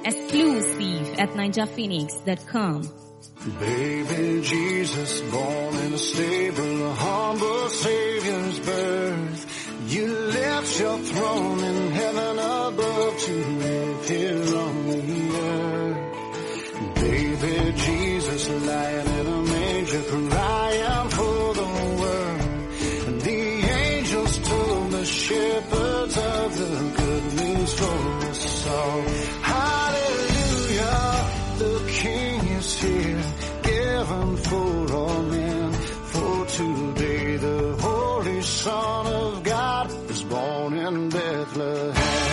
Exclusive at ninjaphoenix.com. Baby Jesus, born in a stable, a humble Savior's birth. You left your throne in heaven above to live here on the earth. Baby Jesus, lying in a manger, crying for the world. And the angels told the shepherds of the good news for us all. Hallelujah, the King is here, given for all men. For today the Holy Son of God is born in Bethlehem.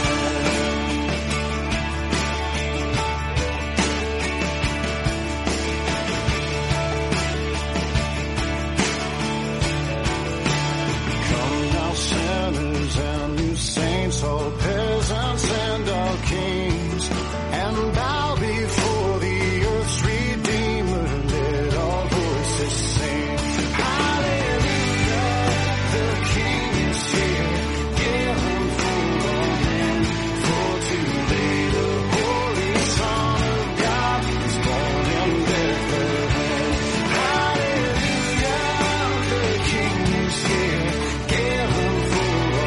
And you saints, all peasants and all kings, and bow before the earth's Redeemer. Let all voices sing. Hallelujah, the King is here, given for all men. For today the Holy Son of God is born in Bethlehem. Hallelujah, the King is here, given for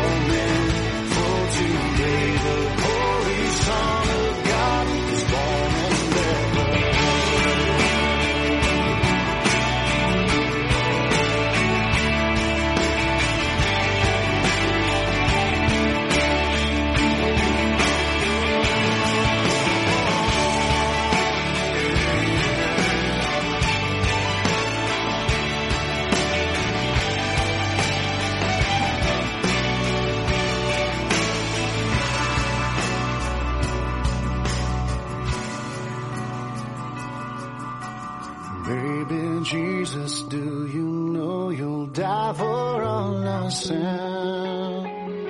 Baby Jesus, do you know you'll die for all our sins?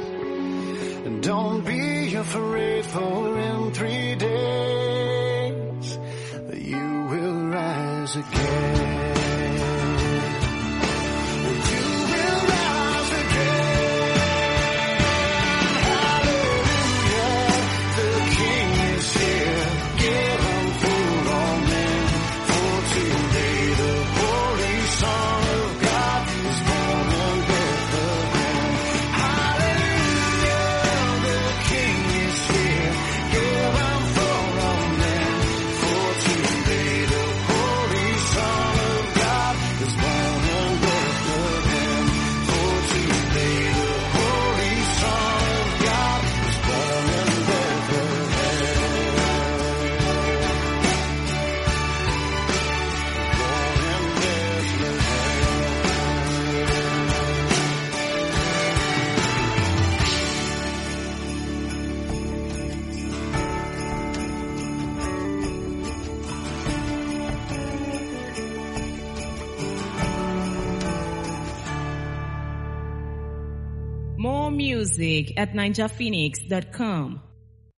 And don't be afraid, for in 3 days you will rise again. More music at ninjaphoenix.com.